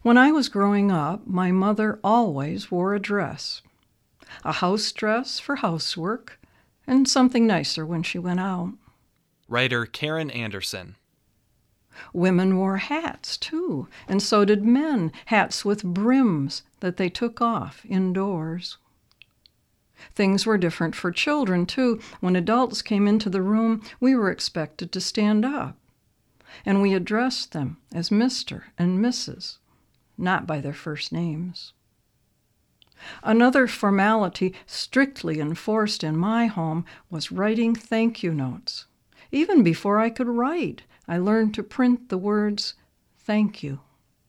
When I was growing up, my mother always wore a dress. A house dress for housework, and something nicer when she went out. Writer Karen Anderson. Women wore hats, too, and so did men, hats with brims that they took off indoors. Things were different for children, too. When adults came into the room, we were expected to stand up, and we addressed them as Mr. and Mrs., not by their first names. Another formality strictly enforced in my home was writing thank you notes. Even before I could write, I learned to print the words, thank you.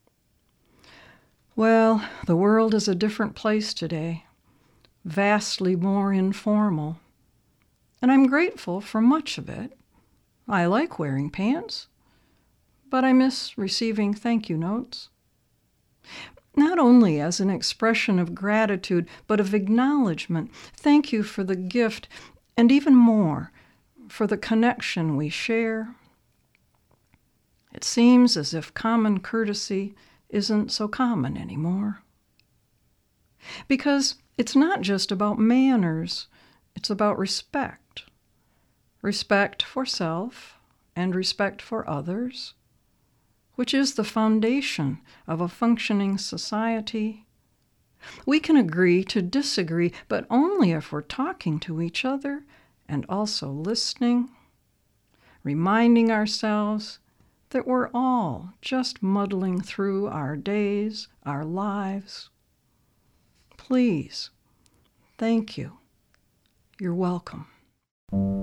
Well, the world is a different place today, vastly more informal. And I'm grateful for much of it. I like wearing pants, but I miss receiving thank you notes. Not only as an expression of gratitude, but of acknowledgement. Thank you for the gift, and even more, for the connection we share. It seems as if common courtesy isn't so common anymore. Because it's not just about manners, it's about respect. Respect for self and respect for others, which is the foundation of a functioning society. We can agree to disagree, but only if we're talking to each other and also listening, reminding ourselves that we're all just muddling through our days, our lives. Please, thank you. You're welcome.